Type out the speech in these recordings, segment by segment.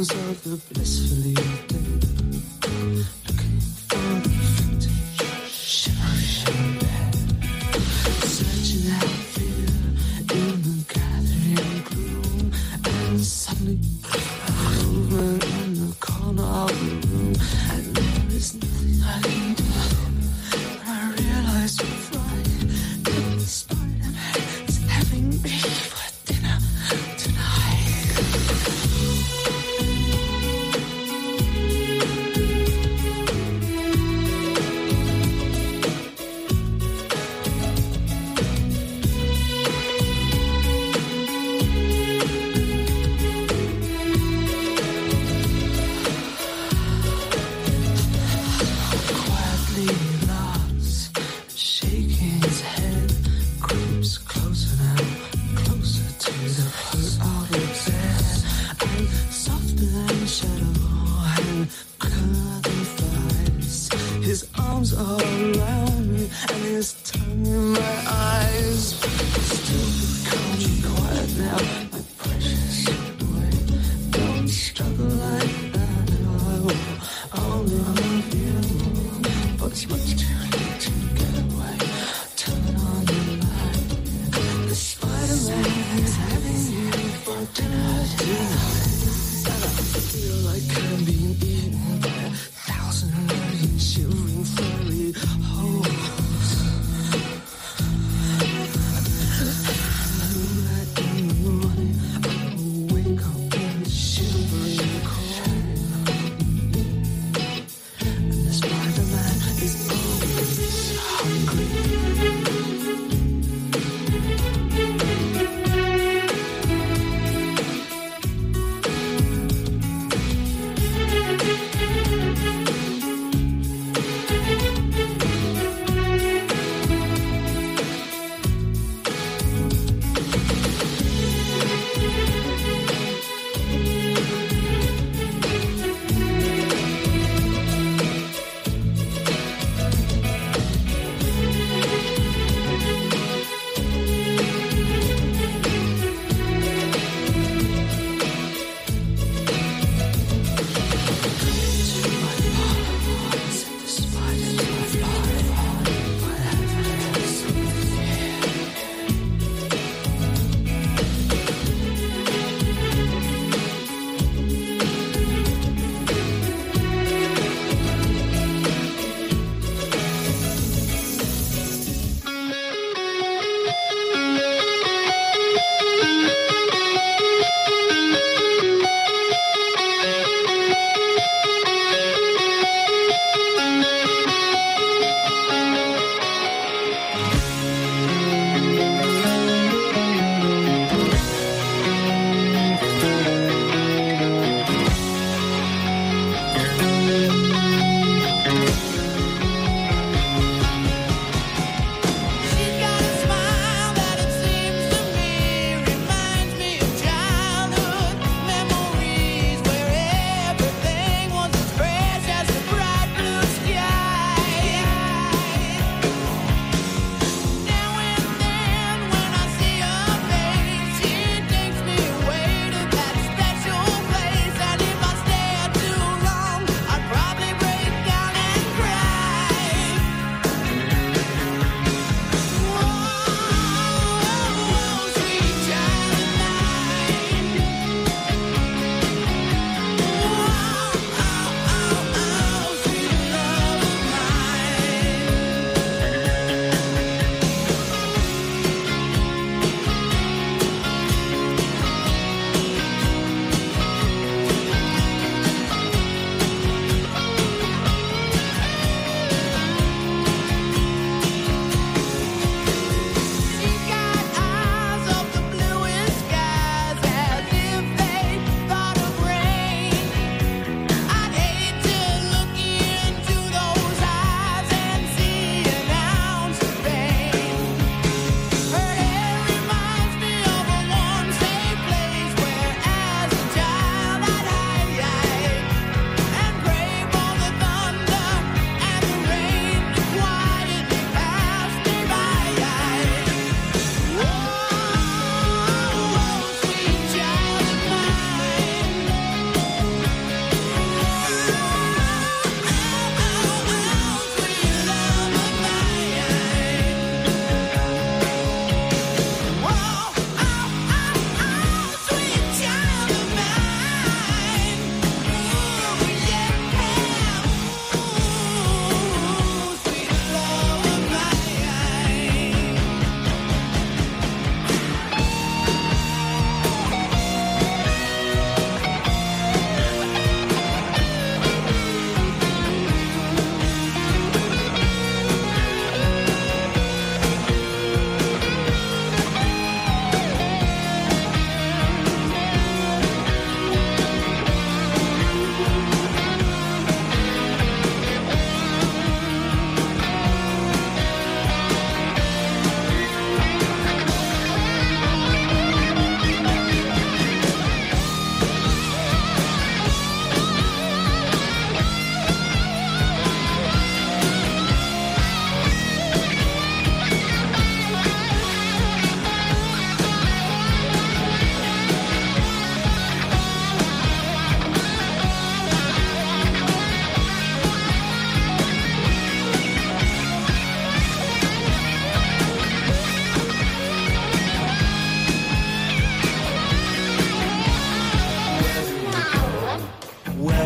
arms of the blissfully dead, looking for the vintage shivering bed, searching out fear in the gathering gloom, and suddenly a movement in the corner of the room, and there is nothing I can do. But I realize you're right, that the Spider-Man is having me for dinner tonight. Quietly laughs, shaking his head, creeps closer now, closer to the foot of the bed, and softer than a shadow and curving thighs. His arms are around me and his tongue in my eyes. Still calm and quiet now, my precious boy. Don't struggle like that, I will only love you. But it's much too late to get away. Turn on the light. The Spider-Man is having you for dinner tonight. And I feel like I'm being eaten by 1,000 million shivering furry holes.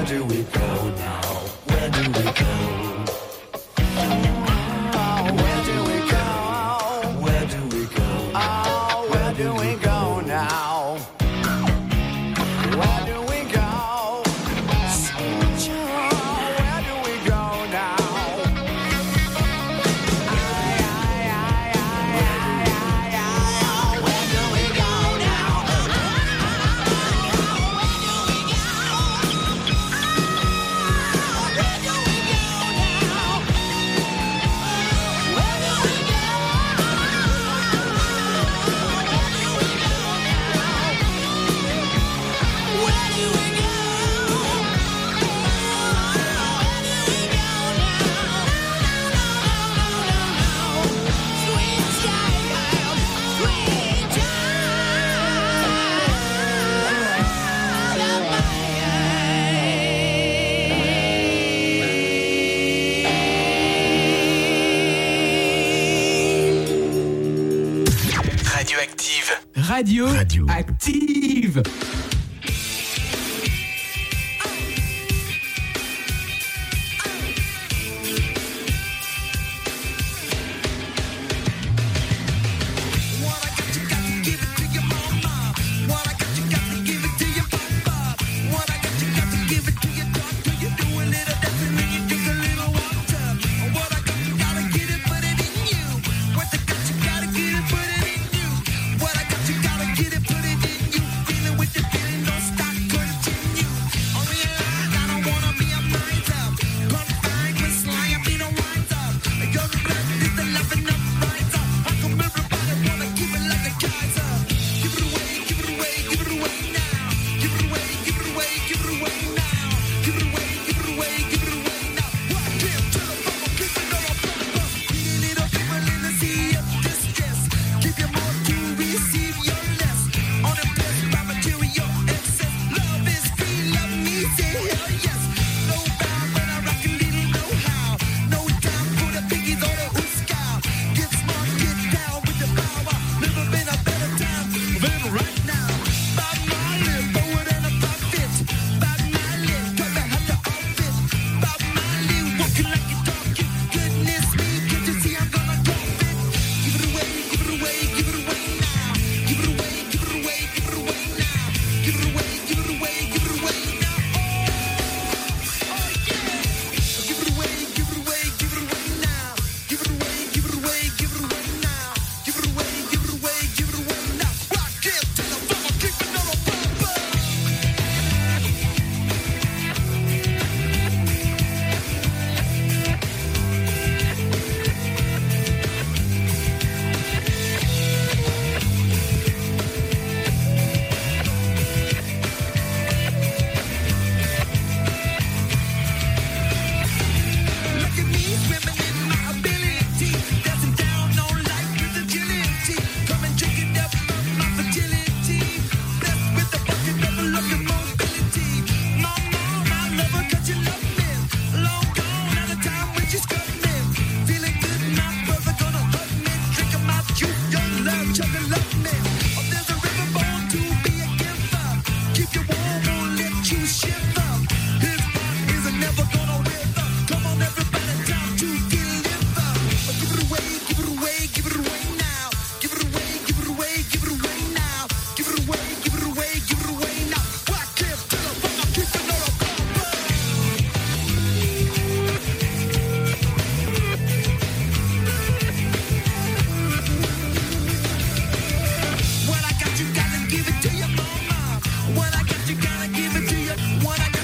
do we go now? Where do we go? Oh, where do we go? Where do we go? Oh, where do we go now? Where do we go? Where do we go now? Where do we go now? Radio Active. What I got, you gotta give it to your mama. What I got, you gotta give it to your. What I got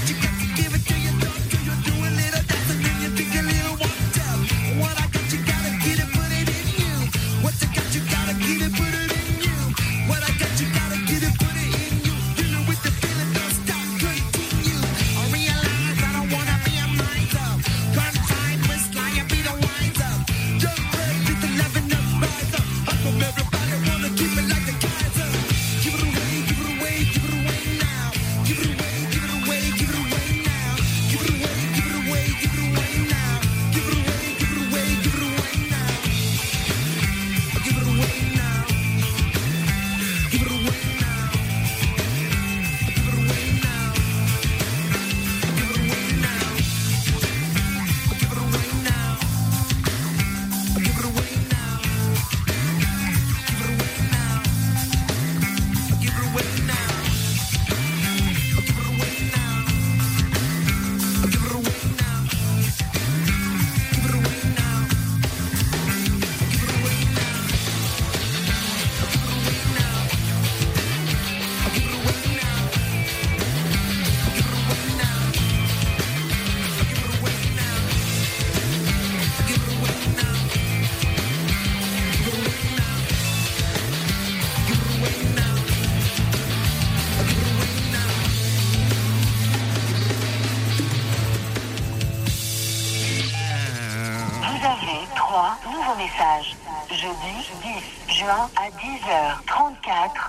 3, nouveau message. Jeudi 10 juin à 10h34.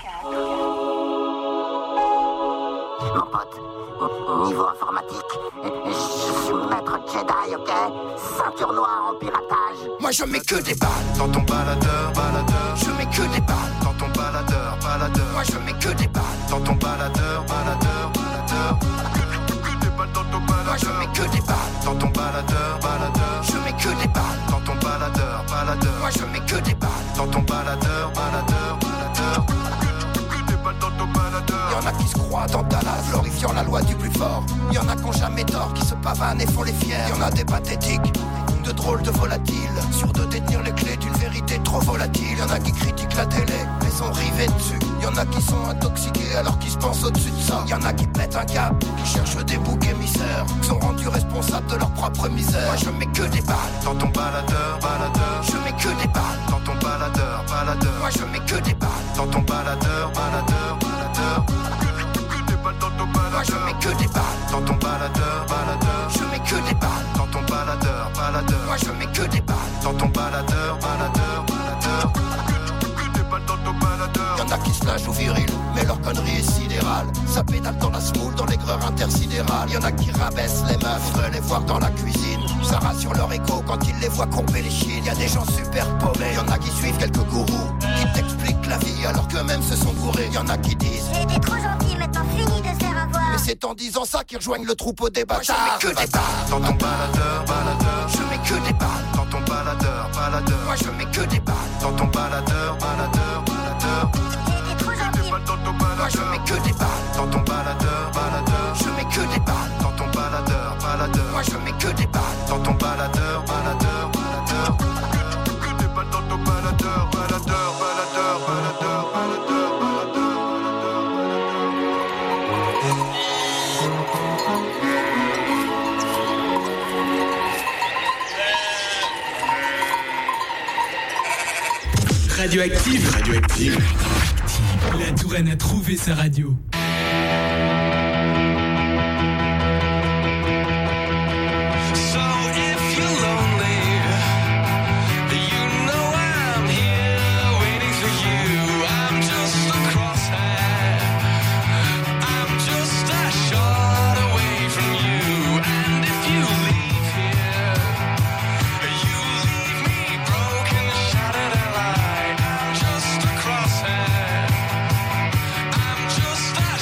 Mon pote, niveau informatique, je suis maître Jedi, ok? Ceinture noire en piratage. Moi je mets que des balles dans ton baladeur, baladeur. Je mets que des balles dans ton baladeur, baladeur. Moi je mets que des balles dans ton baladeur, baladeur, baladeur. Que des balles dans ton baladeur. Moi je mets que des balles dans ton baladeur, baladeur. Je mets que des balles dans ton baladeur, baladeur. Moi je mets que des balles dans ton baladeur, baladeur, baladeur. Que des balles dans ton baladeur. Y'en a qui se croient dans Dallas, glorifiant la loi du plus fort. Y'en a qui ont jamais tort, qui se pavanent et font les fiers. Y'en a des pathétiques, de drôles de volatiles, sûrs de détenir les clés d'une vérité trop volatile. Y'en a qui critiquent la télé, mais sont rivés dessus. Y'en a qui sont intoxiqués alors qu'ils se pensent au-dessus de ça. Y'en a qui pètent un câble, qui cherchent des boucs émissaires, qui sont rendus responsables de leur propre misère. Moi je mets que des balles dans ton baladeur, baladeur. Je mets que des balles dans ton baladeur, baladeur. Moi je mets que des balles dans ton baladeur, baladeur, baladeur. Que des balles dans ton baladeur. Moi je mets que des balles dans ton baladeur, baladeur. Je mets que des balles dans ton baladeur, baladeur. Moi je mets que des balles dans ton baladeur, baladeur, baladeur. Que des balles dans ton baladeur. Y'en a qui se lâchent au viril, mais leur connerie est sidérale. Ça pédale dans la smoule, dans l'aigreur intersidérale. Y'en a qui rabaissent les meufs, veulent les voir dans la cuisine. Ça rassure leur écho quand ils les voient courber les chines. Y'a des gens super paumés, y'en a qui suivent quelques gourous qui t'expliquent la vie alors qu'eux-mêmes se sont bourrés. Y'en a qui disent j'étais trop gentil, maintenant fini de se faire avoir. mais c'est en disant ça qu'ils rejoignent le troupeau des bâtards. Moi je mets que des balles dans ton baladeur, baladeur. Je mets que des balles dans ton baladeur, baladeur. Moi je mets que des balles dans ton baladeur, baladeur, baladeur. J'étais trop gentil. Dans ton baladeur. Moi je mets que des balles dans ton baladeur, baladeur. Je mets que des balles dans ton baladeur, baladeur. Moi je mets que des balles dans ton baladeur, baladeur, baladeur. Que des balles dans ton baladeur, baladeur, baladeur, baladeur, baladeur. Radioactive. Radioactive. La Touraine a trouvé sa radio. Just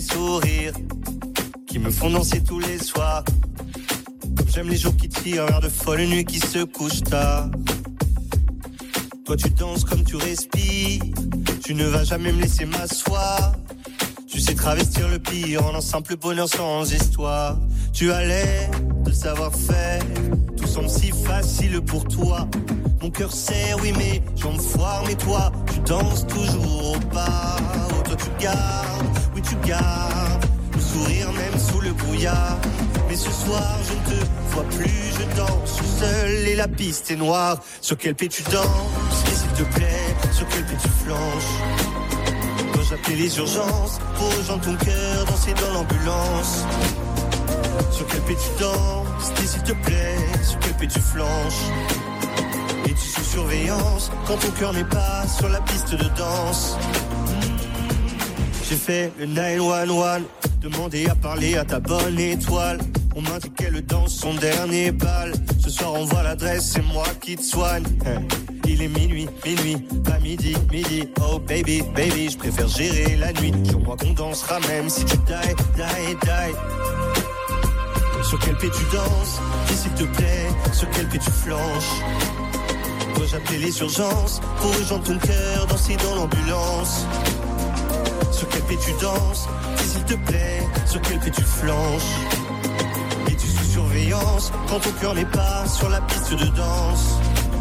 sourires qui me font danser tous les soirs. Comme j'aime les jours qui tirent vers de folles nuits qui se couchent tard. Toi tu danses comme tu respires, tu ne vas jamais me laisser m'asseoir. Tu sais travestir le pire en un simple bonheur sans histoire. Tu as l'air de savoir-faire, tout semble si facile pour toi. Mon cœur serre, oui mes jambes foirent, mais toi tu danses toujours au pas. Oh toi tu gardes, oui tu gardes le sourire même sous le brouillard. Mais ce soir je ne te vois plus, je danse seul et la piste est noire. Sur quel pied tu danses, et s'il te plaît, sur quel pied tu flanches. Quand j'appelais les urgences, pour rejoindre ton cœur, danser dans l'ambulance. Sur quel pied tu danses, et s'il te plaît, sur quel pied tu flanches. Et tu sous surveillance, quand ton cœur n'est pas sur la piste de danse. J'ai fait le 911, demandé à parler à ta bonne étoile. On m'a dit qu'elle danse son dernier bal. Ce soir on voit l'adresse, c'est moi qui te soigne. Il est minuit, pas midi. Oh baby, je préfère gérer la nuit. Jure-moi qu'on dansera même si tu die. Sur quel pied tu danses, et s'il te plaît, sur quel pied tu flanches. Quand j'appelais les urgences, pour rejoindre ton cœur, danser dans l'ambulance. Sur quel pied tu danses, et s'il te plaît, sur quel pied tu flanches. Et tu sous surveillance, quand ton cœur n'est pas sur la piste de danse.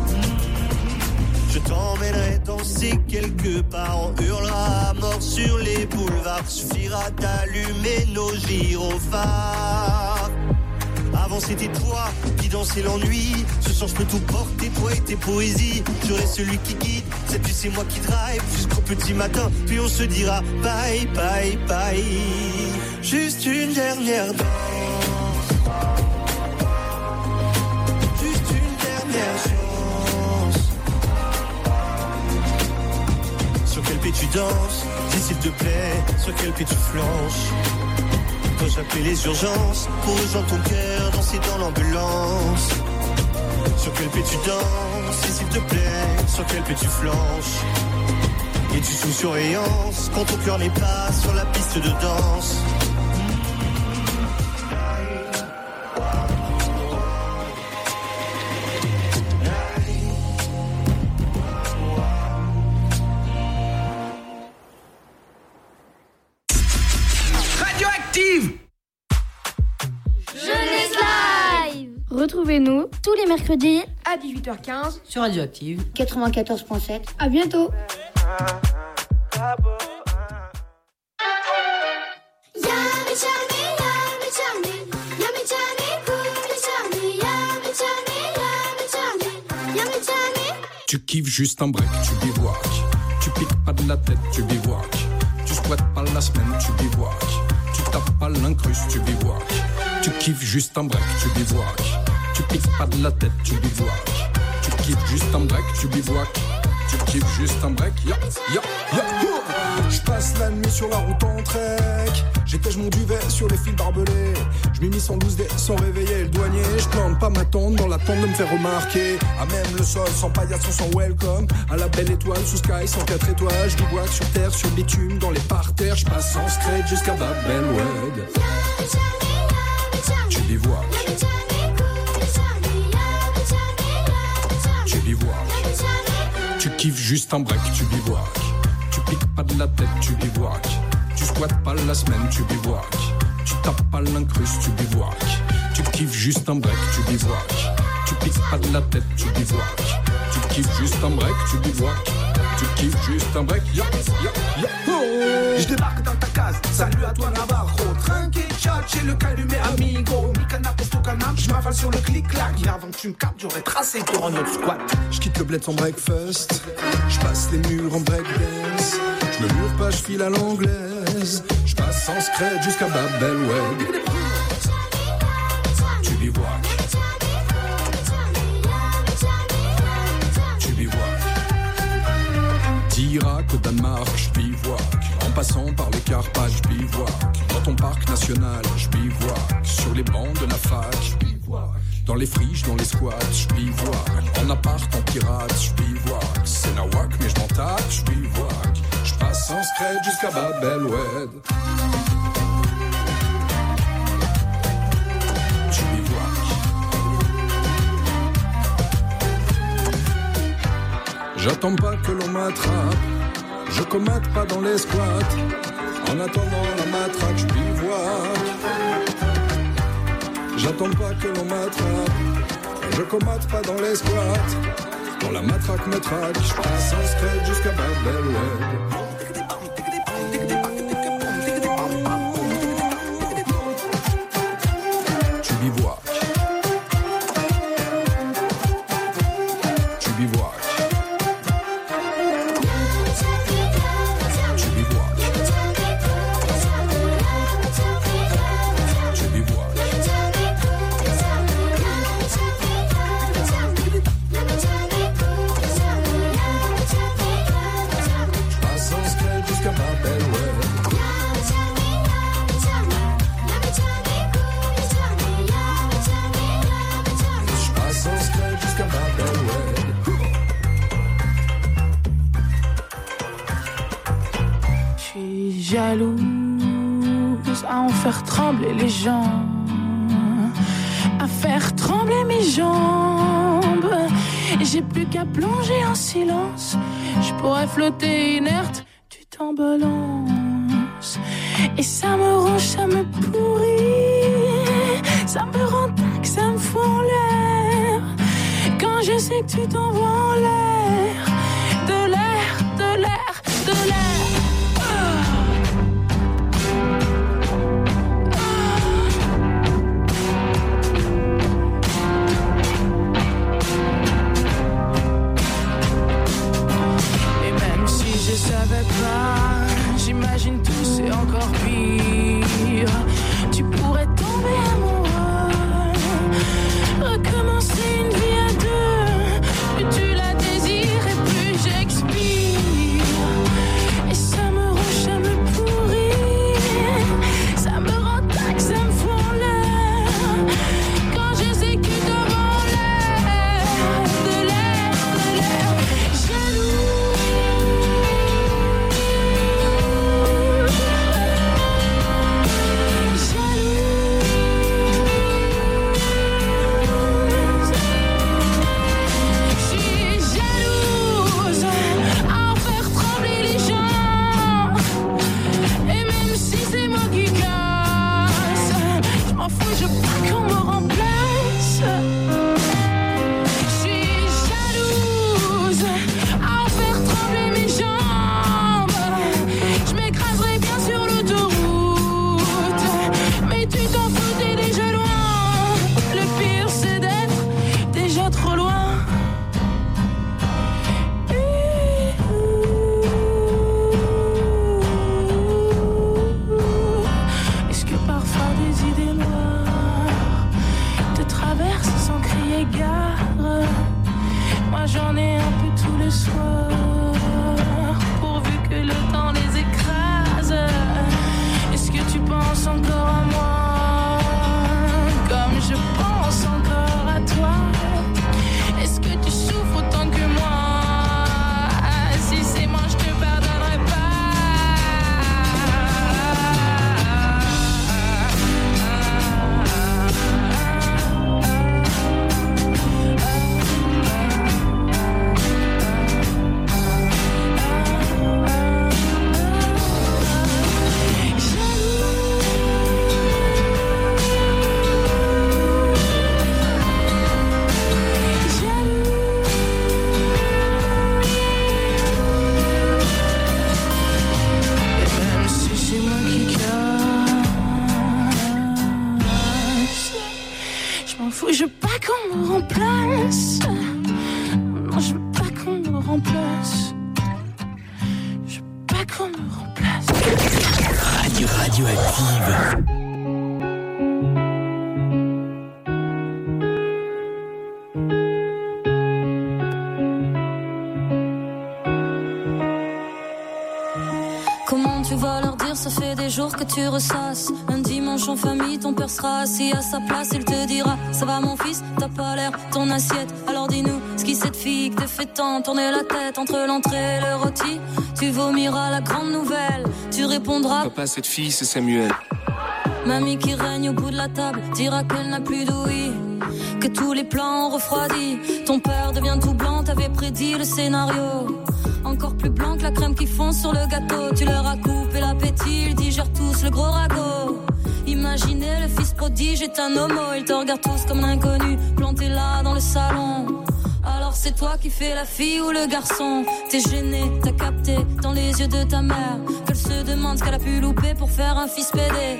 Je t'emmènerai danser quelque part, on hurlera à mort sur les boulevards. Suffira d'allumer nos gyrophares. Avant c'était toi qui dansais l'ennui. Ce soir je peux tout porter, toi et tes poésies. Je reste celui qui guide, cette nuit c'est moi qui drive jusqu'au petit matin, puis on se dira bye. Juste une dernière danse, juste une dernière chance. Sur quel pied tu danses, dis s'il te plaît, sur quel pied tu flanches. Quand j'appelais les urgences, pour rejoindre ton cœur, danser dans l'ambulance. Sur quel pied tu danses, et s'il te plaît, sur quel pied tu flanches. Et tu sous surveillance, quand ton cœur n'est pas sur la piste de danse. Retrouvez-nous tous les mercredis à 18h15 sur Radioactive 94.7. À bientôt. Tu kiffes juste un break, tu bivouac. Tu piques pas de la tête, tu bivouac. Tu squattes pas la semaine, tu bivouac. Tu tapes pas l'incruste, tu bivouac. Tu kiffes juste un break, tu bivouac. Tu piques pas de la tête, tu bivouac. Tu kiffes juste un break, tu bivouac. Tu kiffes juste un break, ya. Je passe la nuit sur la route en trek. J'étège mon duvet sur les fils barbelés. Je m'y mis 112 dés sans réveiller le douanier. Je plante pas ma tente dans l'attente de me faire remarquer. À même le sol, sans paillasson, sans welcome. À la belle étoile, sous sky, sans 4 étoiles. Je bivouac sur terre, sur bitume, dans les parterres. Je passe en scred jusqu'à Babelwed. Tu bivouac. Tu bivouac. Tu kiffes juste un break, tu bivouac. Tu piques pas de la tête, tu bivouac. Tu squattes pas la semaine, tu bivouac. Tu tapes pas l'incruste, tu bivouac. Tu kiffes juste un break, tu bivouac. Tu piques pas de la tête, tu bivouac. Tu kiffes juste un break, tu bivouac. Tu kiffes juste un break, ya. Je débarque dans ta case, salut à toi Navarro. Tranquille chat, j'ai le calumet amigo. Mi canap est au canap, je m'avale sur le clic-clac. Et avant que tu me captes, j'aurais tracé pour un autre squat. Je quitte le bled sans breakfast. Je passe les murs en breakdance. Je me mure pas, je file à l'anglaise. Je passe en scred jusqu'à Babelwed. Tu bivouac. Tu bivouac. d'Irak au Danemark, je bivouac. En passant par les Carpates, je bivouac. Dans ton parc national, je bivouac. Sur les bancs de la fac, je bivouac. Dans les friches, dans les squats, je bivouac. En appart, en pirate, je bivouac. C'est nawak, mais je m'en tape, je bivouac. Je passe en scred jusqu'à Babelwed. J'attends pas que l'on m'attrape, je commate pas dans les squats. En attendant la matraque, je bivouac. J'attends pas que l'on m'attrape, je commate pas dans les squats. Quand la matraque me traque, je passe en scred jusqu'à Babel. Tu bivouac. Tu bivouac. Jalouse à en faire trembler les gens, à faire trembler mes jambes. J'ai plus qu'à plonger en silence, je pourrais flotter inerte, tu t'embalances. Et ça me ronge, ça me pourrit, ça me rend tac, ça me fout en l'air. Quand je sais que tu t'envoies en l'air, de l'air, de l'air, de l'air. Je savais pas, j'imagine tout c'est encore pire. Tu pourrais tomber amoureux, recommencer une vie à deux. Plus tu la désires et plus j'expire. Et ça me ronge, ça me pourrit, ça me rend tac, ça me fout en l'air. Quand je sais que tu devant l'air, de l'air, jaloux. Que tu ressasses un dimanche en famille, ton père sera assis à sa place. Il te dira, ça va mon fils, t'as pas l'air ton assiette. Alors dis-nous, ce qui cette fille que te fait tant tourner la tête entre l'entrée et le rôti. Tu vomiras la grande nouvelle, tu répondras, papa cette fille c'est Samuel. Mamie qui règne au bout de la table dira qu'elle n'a plus d'ouïe, que tous les plans ont refroidi. Ton père devient tout blanc, t'avais prédit le scénario. Encore plus blanc que la crème qui fond sur le gâteau. Tu leur as coupé l'appétit, ils digèrent tous le gros ragot. Imaginez le fils prodige est un homo. Ils te regardent tous comme l'inconnu, planté là dans le salon. Alors c'est toi qui fais la fille ou le garçon. T'es gêné, t'as capté dans les yeux de ta mère qu'elle se demande ce qu'elle a pu louper pour faire un fils pédé.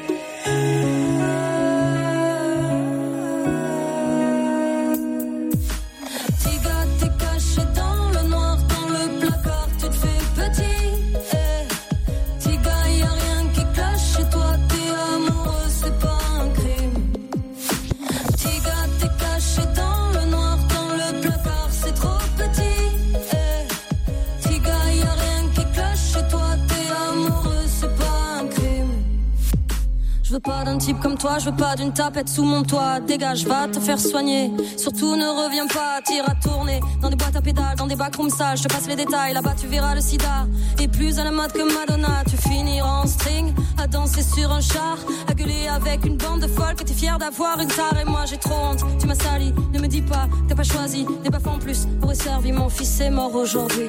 Je veux pas d'un type comme toi, je veux pas d'une tapette sous mon toit. Dégage, va te faire soigner. Surtout ne reviens pas, t'iras tourner dans des boîtes à pédales, dans des backrooms sales. Je te passe les détails, là-bas tu verras le sida. Et plus à la mode que Madonna, tu finiras en string, à danser sur un char, à gueuler avec une bande de folles que t'es fier d'avoir une tare. Et moi j'ai trop honte, tu m'as sali. Ne me dis pas, t'as pas choisi, des baffes en plus aurait servi. Mon fils est mort aujourd'hui.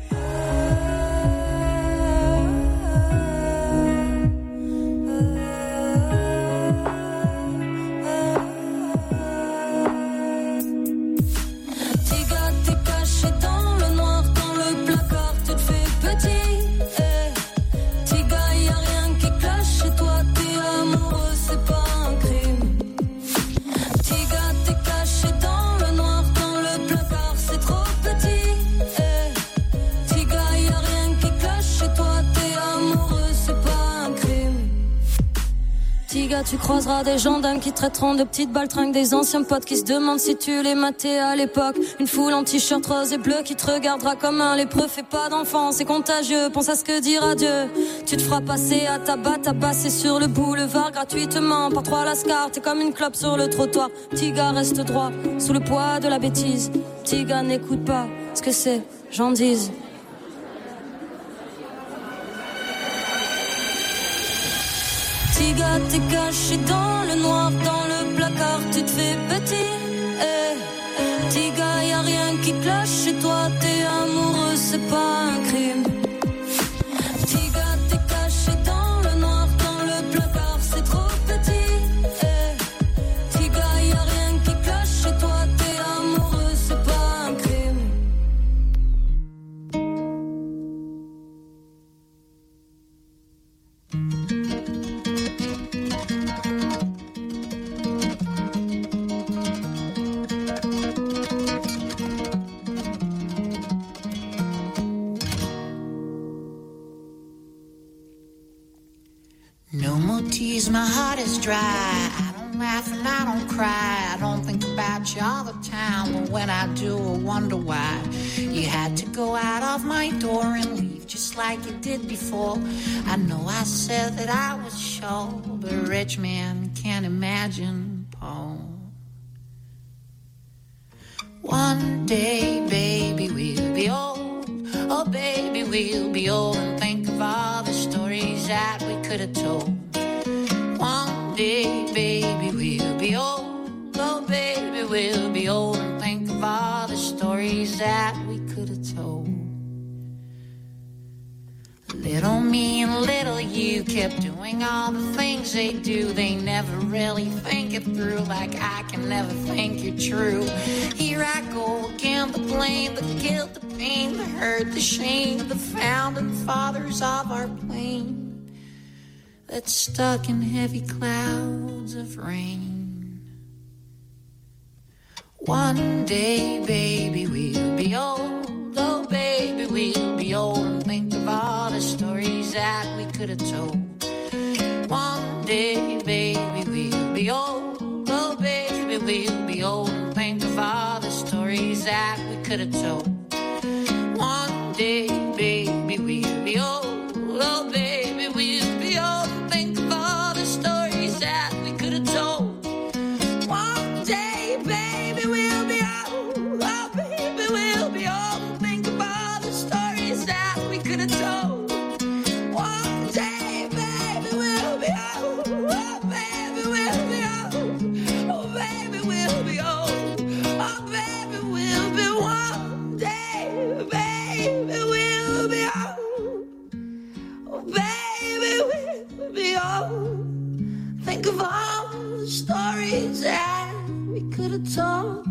Tu croiseras des gendarmes qui traiteront de petites baltringues, des anciens potes qui se demandent si tu les matais à l'époque. Une foule en t-shirt rose et bleu qui te regardera comme un lépreux. Fais pas d'enfant, c'est contagieux, pense à ce que dira Dieu. Tu te feras passer à tabac, tabasser sur le boulevard gratuitement par 3 lascars. T'es comme une clope sur le trottoir. Petit gars reste droit, sous le poids de la bêtise. Petit gars n'écoute pas ce que c'est, j'en dise. Petit gars, t'es caché dans le noir, dans le placard, tu te fais petit. Petit gars, y'a rien qui cloche chez toi, t'es amoureux, c'est pas un crime. Petit gars, t'es caché dans le noir, dans le placard, c'est trop petit. Petit gars, y'a rien qui cloche chez toi, t'es amoureux, c'est pas un crime. No more tears, my heart is dry. I don't laugh and I don't cry. I don't think about you all the time. But when I do, I wonder why you had to go out of my door and leave just like you did before. I know I said that I was sure, but a rich man can't imagine Paul. One day, baby, we'll be old. Oh, baby, we'll be old and think of all the stories that we could have told. One day, baby, we'll be old. Oh, baby, we'll be old and think of all the stories that we could have told. Little me and little you kept doing all the things they do. They never really think it through, like I can never think you're true. Here I go again, the blame, the guilt, the pain, the hurt, the shame, the founding fathers of our plane that's stuck in heavy clouds of rain. One day, baby, we'll be old. Oh, baby, we'll be old and think of all the stories that we could have told. One day, baby, we'll be old. Oh, baby, we'll be old and think of all the stories that we could have told. One day, baby, we'll be old. Oh, baby, we'll be old and think of all the stories that we could have told. One day, baby, we'll be old. Oh, baby, we'll be old and think of all the stories that we could have told. One day, baby, we'll be old. Oh, baby, we'll be old. Oh, baby, we'll be old. think of all the stories that we could have told.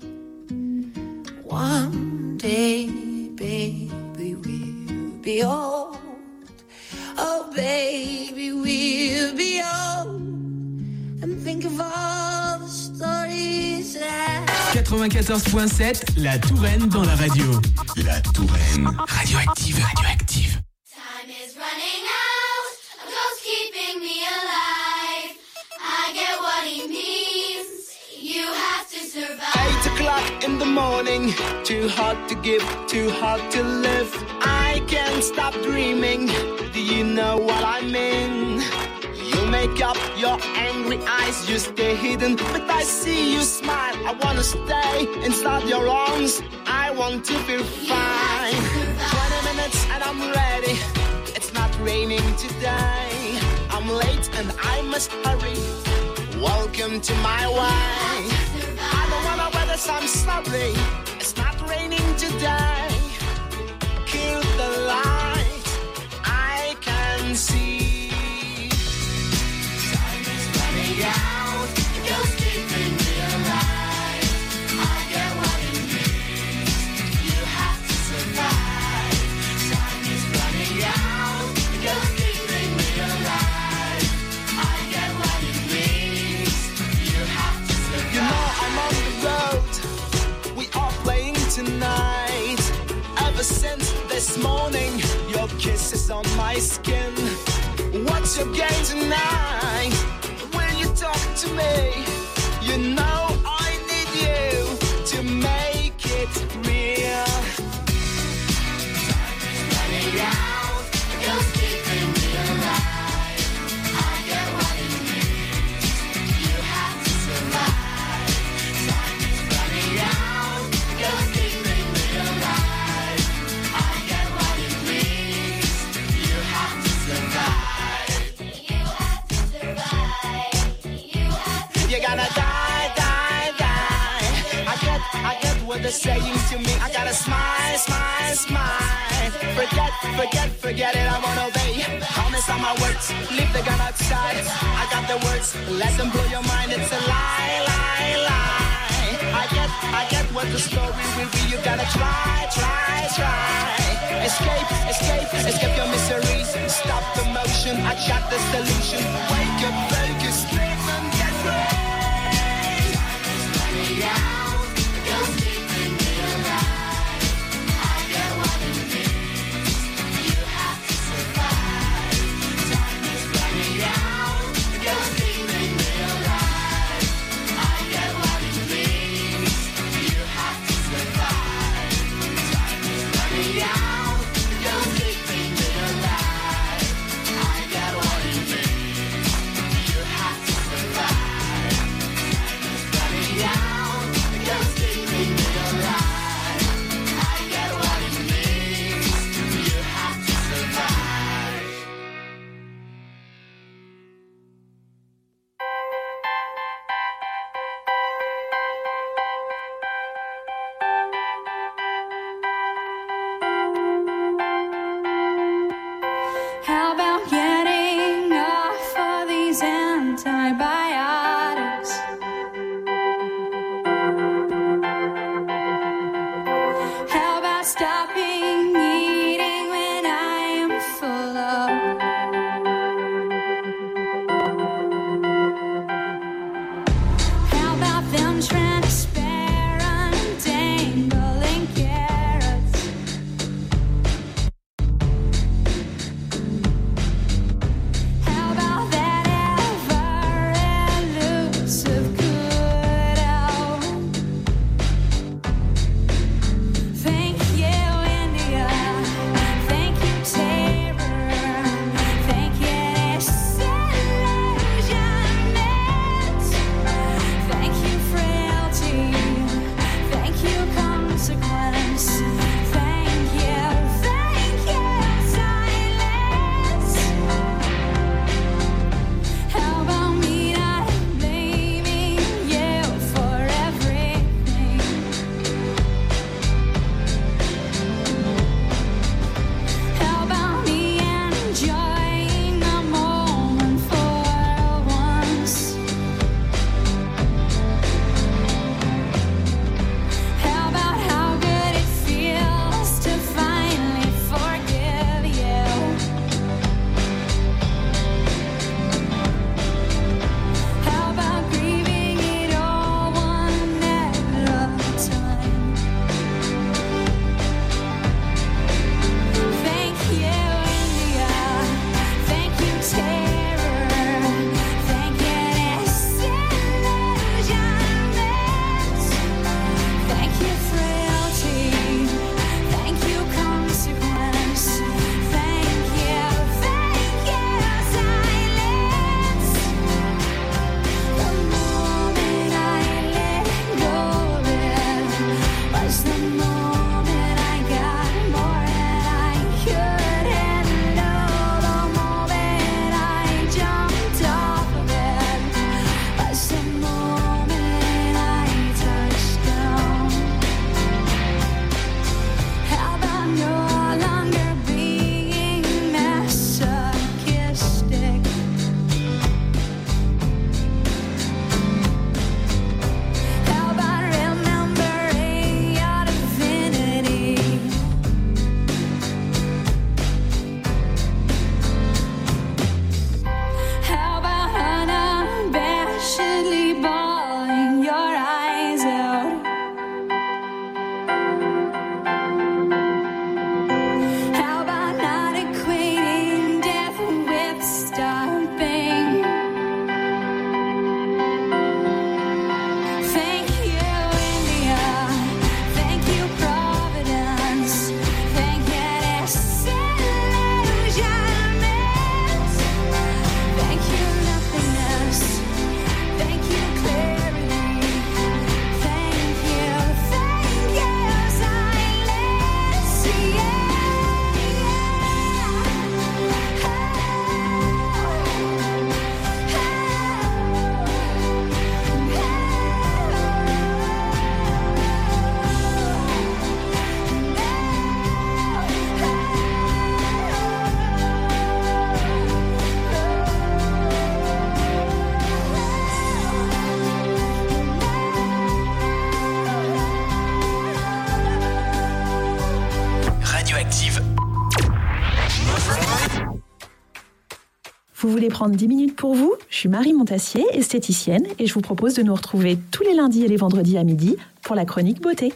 One day, baby, we'll be old. Oh, baby, we'll be old. And think of all the stories that... 94.7, la Touraine dans la radio. La Touraine. Radioactive, radioactive. Time is running out, a ghost keeping me alive. I get what he means, you have to survive. 8 o'clock in the morning, too hard to give, too hard to live. I can't stop dreaming, do you know what I mean? You make up your angry eyes, you stay hidden, but I see you smile. I wanna stay inside your arms, I want to feel fine. 20 minutes and I'm ready, it's not raining today. I'm late and I must hurry, welcome to my way. I don't wanna weather, so I'm sorry, it's not raining today. Kill the light, I can see. Out, the ghost keeping me alive. I get what it means, you have to survive. Time is running out, the ghost keeping me alive. I get what it means, you have to survive. You know I'm on the road, we are playing tonight. Ever since this morning, your kiss is on my skin. What's your game tonight? Talk to me, you know I need you to make it real. Time is running out, the ghost keeping me alive. I get what it means, you have to survive. Time is running out, the ghost keeping me alive. I get what it means, you have to survive. You have to survive. You gotta die, die, die. I get what they're saying to me. I gotta smile, smile, smile. Forget it, I wanna obey. Promise on my words, leave the gun outside. I got the words, let them blow your mind. It's a lie, lie, lie. I get what the story will be. You gotta try, try, try. Escape your miseries. Stop the motion, I got the solution. Wake up, sleep and get ready. Out, the ghost keeping me alive. I get what it means, you have to survive. Time is running out, the ghost keeping me alive. I get what it means, you have to survive. Time is running out, the ghost keeping me alive. I get what it means. Vous voulez prendre 10 minutes pour vous ? Je suis Marie Montassier, esthéticienne, et je vous propose de nous retrouver tous les lundis et les vendredis à midi pour la chronique beauté.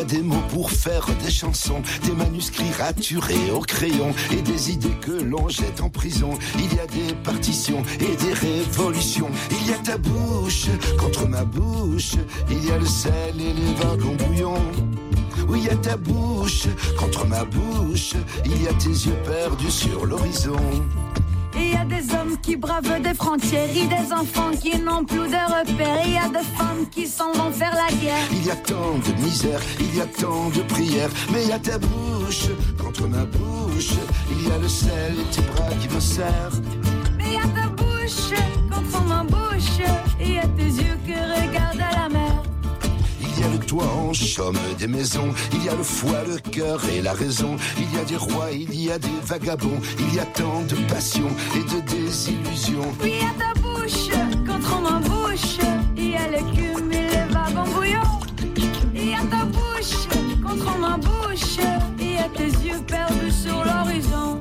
a des mots pour faire des chansons, des manuscrits raturés au crayon et des idées que l'on jette en prison. Il y a des partitions et des révolutions. Il y a ta bouche contre ma bouche. Il y a le sel et les wagons bouillons. Oui, il y a ta bouche contre ma bouche. Il y a tes yeux perdus sur l'horizon. Il y a des hommes qui bravent des frontières, il y a des enfants qui n'ont plus de repères, il y a des femmes qui s'en vont faire la guerre. Il y a tant de misère, il y a tant de prières, mais il y a ta bouche contre ma bouche. Il y a le sel et tes bras qui me serrent. Mais il y a ta bouche contre ma bouche, il y a tes yeux qui regardent à la mer. Il y a le toit en chaume des maisons, il y a le foie, le cœur et la raison. Il y a des rois, il y a des vagabonds, il y a tant de passion et de désillusions. Oui, il y a ta bouche contre ma bouche, il y a l'écume et les wagons bouillants. Il y a ta bouche contre ma bouche, il y a tes yeux perdus sur l'horizon.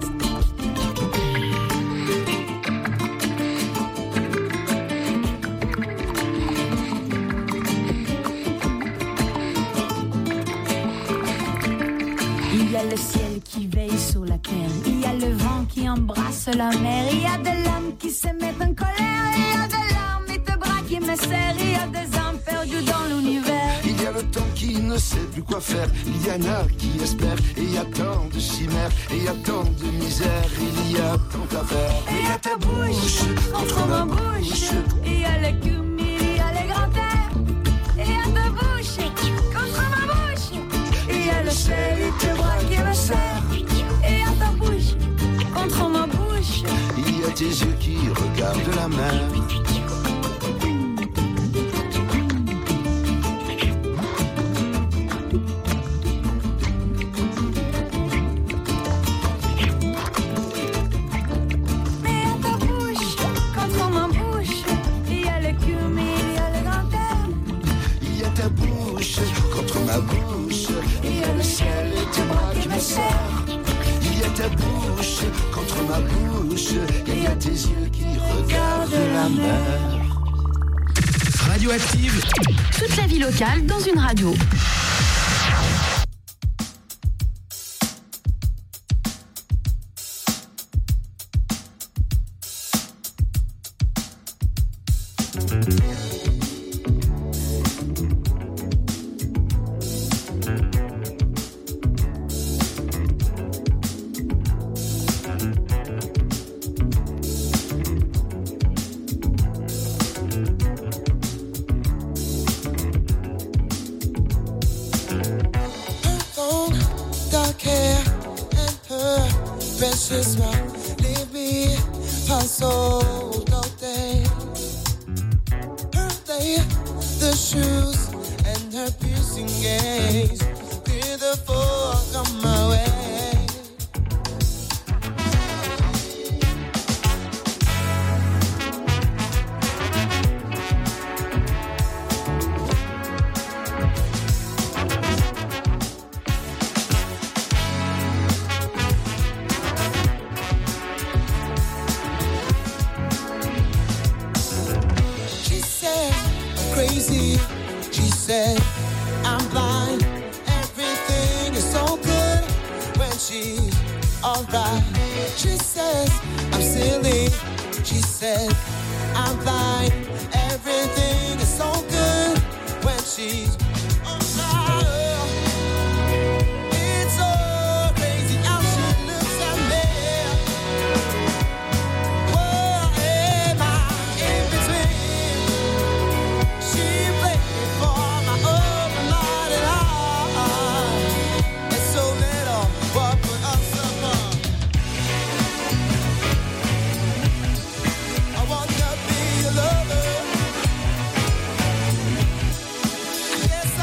Il y a le ciel qui veille sur la terre, il y a le vent qui embrasse la mer, il y a des lames qui se mettent en colère, il y a des larmes et des bras qui me serrent, il y a des âmes perdues dans l'univers. Il y a le temps qui ne sait plus quoi faire, il y en a qui espèrent, et il y a tant de chimères, et il y a tant de misère, il y a tant à faire. Il y a ta bouche contre ma bouche, il y a l'écume, il y a les grands airs, il y a ta bouche contre ma bouche, il y a le sel et tes bras qui me serrent, il y a ta bouche contre ma bouche, il y a tes yeux qui regardent la mer. Il y a ta bouche contre ma bouche, il y a tes yeux qui regardent la mer. Radioactive. Toute la vie locale dans une radio. Yes,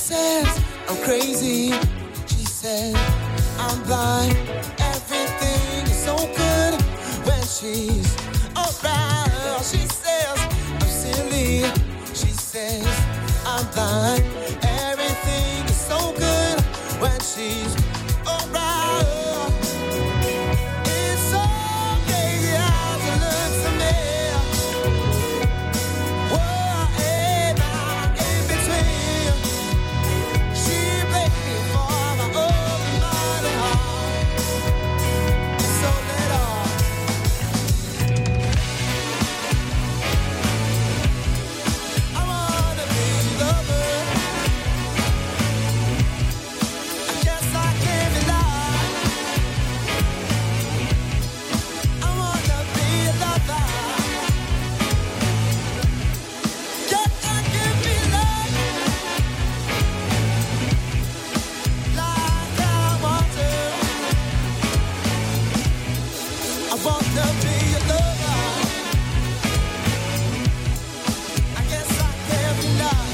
says I'm crazy. She says I'm blind. Everything is so good when she's around. She says I'm silly. She says I'm blind. Everything is so good when she's around. It's okay how she looks to me. Whoa, and I'm in between. She played me for my open mind and heart. So let on. I wanna be lover. I guess I can't be lied. I wanna be a lover. Guess I can't be loved like I want to. I wanna be a lover. I guess I can't be loved.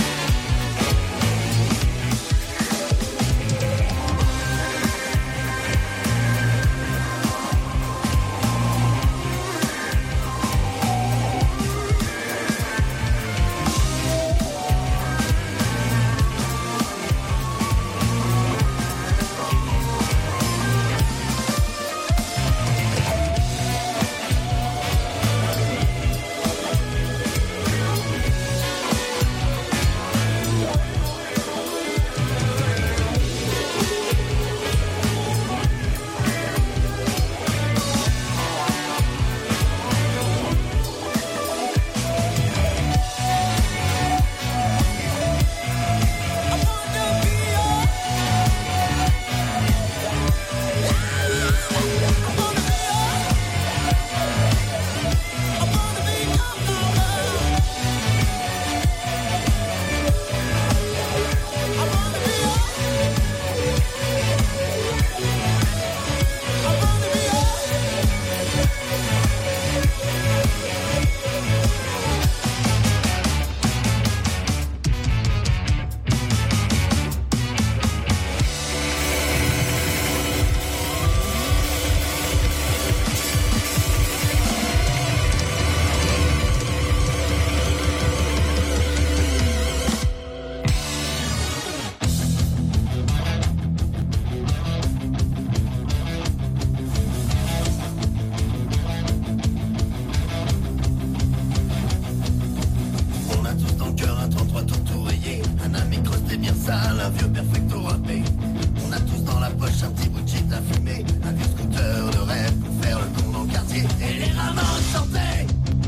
On a tous dans le cœur un 33 tout rayé, un ami crusté bien sale, un vieux perfecto râpé. On a tous dans la poche un petit bout de shit à fumer, un vieux scooter de rêve pour faire le con dans le quartier. Et les ramans chantaient,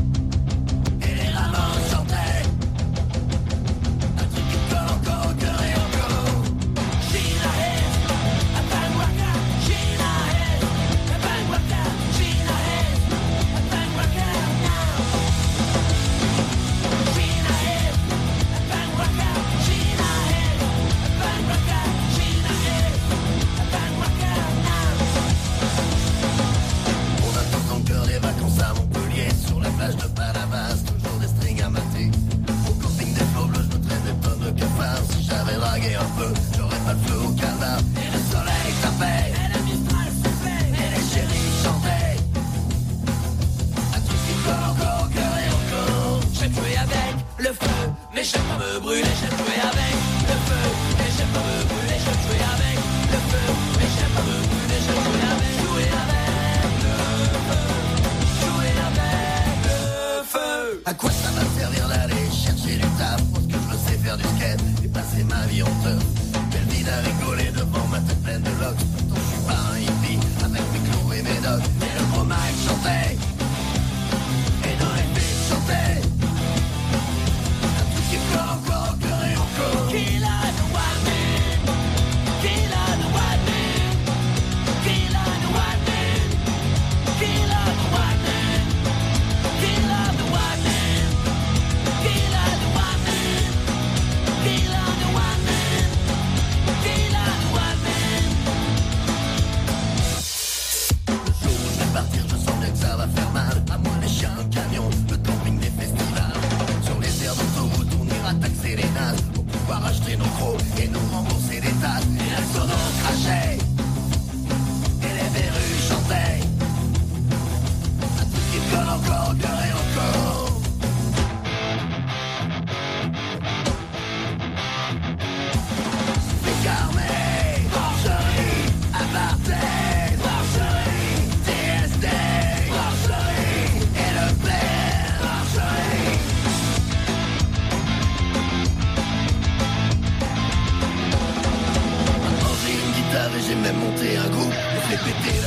et les ramans chantaient, un truc qui colle encore au cœur et encore. Sheila Hayes, a bang waka, Sheila Hayes, a bang waka, Sheila Hayes, a bang waka now. Sheila Hayes, a bang waka, Sheila Hayes, a bang waka, Sheila Hayes, a bang waka now. On a tous dans le cœur des vacances à Montpellier, sur la plage de Palavas, toujours des strings à mater. Au camping des flots bleus, je me traîne des tonnes de cafards. Si j'avais dragué un peu, j'aurais pas le feu au canard. Et le soleil tapait, et la Mistral soufflait, et les chéris chantaient. Un truc qui colle encore au cœur et encore. J'aime jouer avec le feu, mais j'aime pas me brûler. J'aime jouer avec le feu, mais j'aime pas me brûler. J'aime jouer avec le feu, mais j'aime pas me brûler. J'aime jouer avec, jouer avec le feu, jouer avec le feu. À quoi ça va me servir d'aller chercher du taf? Parce que je veux sais faire du skate et passer ma vie en teuf. Belle vie à rigoler devant ma tête pleine de locks. Pourtant je suis pas un hippie avec mes clous et mes dogs. Mais le gros Mike chantait, et dans les films chantait. Un truc qui colle encore au cœur et encore. Kill the white man, kill the white man, kill the white man, kill the white man, kill the white man, kill the white man, kill the white man, kill the white man. pouvoir acheter nos crocs et nous rembourser des tasses. Et elles sont donc crachées et les verrues chantaient. Un truc qui colle encore au cœur et au corps. Carmé, Marcherie, Apartheid, Marcherie, TSD, Marcherie, et le Plaid, Marcherie. Maintenant j'ai une guitare et j'ai même monté un groupe. On fait péter